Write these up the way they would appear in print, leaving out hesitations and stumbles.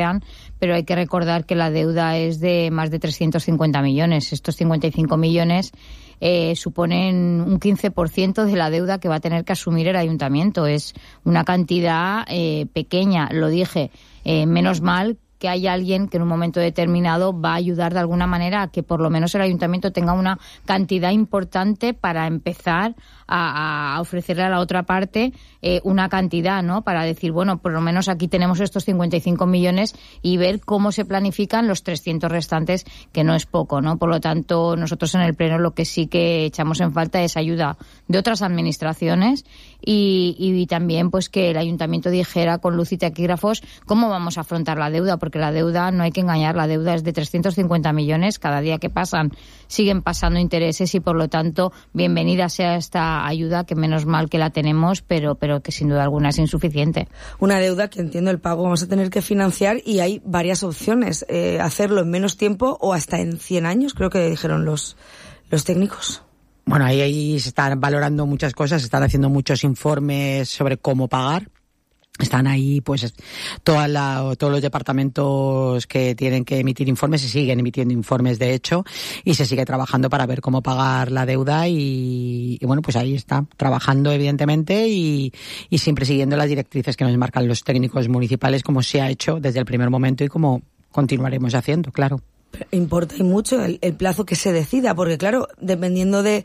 sean, pero hay que recordar que la deuda es de más de 350 millones. Estos 55 millones suponen un 15% de la deuda que va a tener que asumir el ayuntamiento. Es una cantidad pequeña, lo dije. Menos mal que hay alguien que en un momento determinado va a ayudar de alguna manera a que por lo menos el ayuntamiento tenga una cantidad importante para empezar a ofrecerle a la otra parte una cantidad, ¿no? Para decir, bueno, por lo menos aquí tenemos estos 55 millones y ver cómo se planifican los 300 restantes, que no es poco, ¿no? Por lo tanto, nosotros en el Pleno lo que sí que echamos en falta es ayuda de otras administraciones y también pues que el ayuntamiento dijera con luz y taquígrafos cómo vamos a afrontar la deuda, porque la deuda, no hay que engañar, la deuda es de 350 millones, cada día que pasan siguen pasando intereses y por lo tanto bienvenida sea esta ayuda, que menos mal que la tenemos, pero que sin duda alguna es insuficiente. Una deuda que, entiendo, el pago vamos a tener que financiar y hay varias opciones, hacerlo en menos tiempo o hasta en 100 años, creo que dijeron los técnicos. Bueno, ahí se están valorando muchas cosas, se están haciendo muchos informes sobre cómo pagar. Están ahí, pues, todos los departamentos que tienen que emitir informes, se siguen emitiendo informes, de hecho, y se sigue trabajando para ver cómo pagar la deuda y bueno, pues ahí está, trabajando evidentemente y siempre siguiendo las directrices que nos marcan los técnicos municipales, como se ha hecho desde el primer momento y como continuaremos haciendo, claro. Pero importa y mucho el plazo que se decida, porque claro, dependiendo de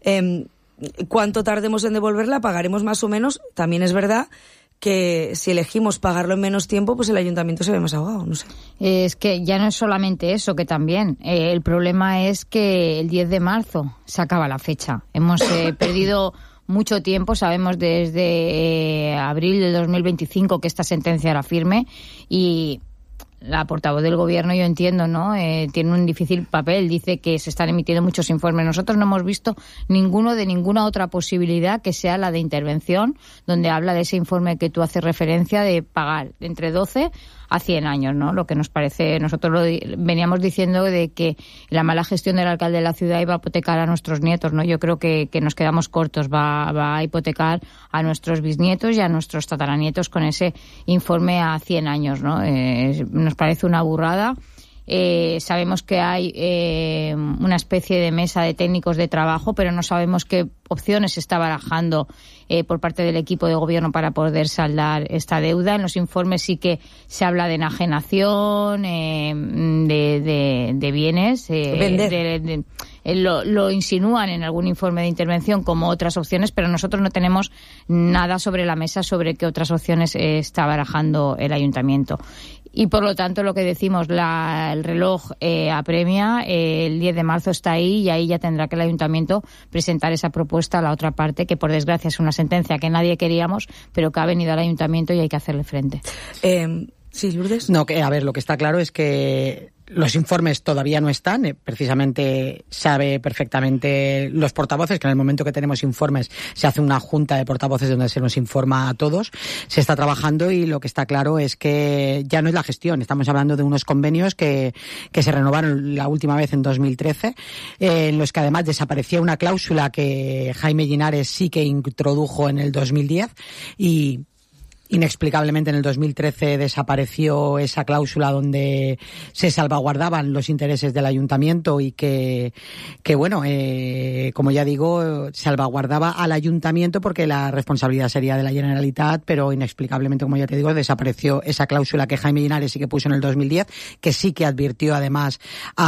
cuánto tardemos en devolverla, pagaremos más o menos. También es verdad que si elegimos pagarlo en menos tiempo, pues el ayuntamiento se ve más ahogado, no sé. Es que ya no es solamente eso, que también. El problema es que el 10 de marzo se acaba la fecha. Hemos perdido mucho tiempo, sabemos desde abril del 2025 que esta sentencia era firme y la portavoz del Gobierno, yo entiendo, ¿no? Tiene un difícil papel. Dice que se están emitiendo muchos informes. Nosotros no hemos visto ninguno de ninguna otra posibilidad que sea la de intervención, donde habla de ese informe que tú haces referencia de pagar entre 12 a 100 años, ¿no? Lo que nos parece, nosotros veníamos diciendo de que la mala gestión del alcalde de la ciudad iba a hipotecar a nuestros nietos, ¿no? Yo creo que nos quedamos cortos. Va a hipotecar a nuestros bisnietos y a nuestros tataranietos con ese informe a 100 años, ¿no? Nos parece una burrada. Sabemos que hay una especie de mesa de técnicos de trabajo, pero no sabemos qué opciones se está barajando por parte del equipo de gobierno para poder saldar esta deuda. En los informes sí que se habla de enajenación, de bienes. Vender. Lo insinúan en algún informe de intervención como otras opciones, pero nosotros no tenemos nada sobre la mesa sobre qué otras opciones está barajando el ayuntamiento. Y por lo tanto lo que decimos, el reloj apremia, el 10 de marzo está ahí y ahí ya tendrá que el ayuntamiento presentar esa propuesta a la otra parte, que por desgracia es una sentencia que nadie queríamos, pero que ha venido al ayuntamiento y hay que hacerle frente. Sí, Lourdes. No, que a ver, lo que está claro es que los informes todavía no están, precisamente sabe perfectamente los portavoces que en el momento que tenemos informes se hace una junta de portavoces donde se nos informa a todos, se está trabajando y lo que está claro es que ya no es la gestión, estamos hablando de unos convenios que se renovaron la última vez en 2013, en los que además desaparecía una cláusula que Jaime Linares sí que introdujo en el 2010 y inexplicablemente en el 2013 desapareció esa cláusula donde se salvaguardaban los intereses del ayuntamiento y que bueno, como ya digo, salvaguardaba al ayuntamiento porque la responsabilidad sería de la Generalitat, pero inexplicablemente, como ya te digo, desapareció esa cláusula que Jaime Linares sí que puso en el 2010, que sí que advirtió además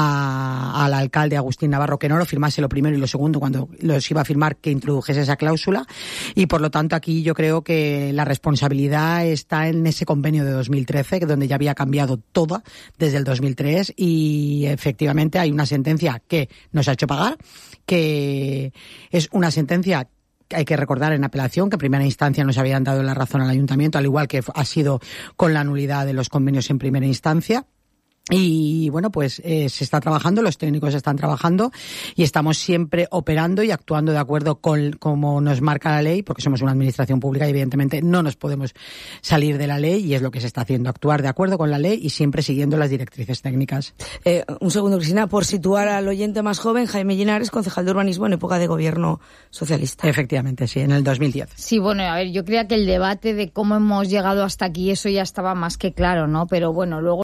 al alcalde Agustín Navarro que no lo firmase lo primero y lo segundo cuando los iba a firmar, que introdujese esa cláusula, y por lo tanto aquí yo creo que la responsabilidad está en ese convenio de 2013, donde ya había cambiado todo desde el 2003 y efectivamente hay una sentencia que nos ha hecho pagar, que es una sentencia que hay que recordar en apelación, que en primera instancia nos habían dado la razón al ayuntamiento, al igual que ha sido con la nulidad de los convenios en primera instancia. Y bueno, pues se está trabajando, los técnicos están trabajando y estamos siempre operando y actuando de acuerdo con como nos marca la ley, porque somos una administración pública y evidentemente no nos podemos salir de la ley y es lo que se está haciendo, actuar de acuerdo con la ley y siempre siguiendo las directrices técnicas. Un segundo, Cristina, por situar al oyente más joven, Jaime Linares, concejal de urbanismo en época de gobierno socialista. Efectivamente, sí, en el 2010. Sí, bueno, a ver, yo creía que el debate de cómo hemos llegado hasta aquí, eso ya estaba más que claro, ¿no? Pero bueno, luego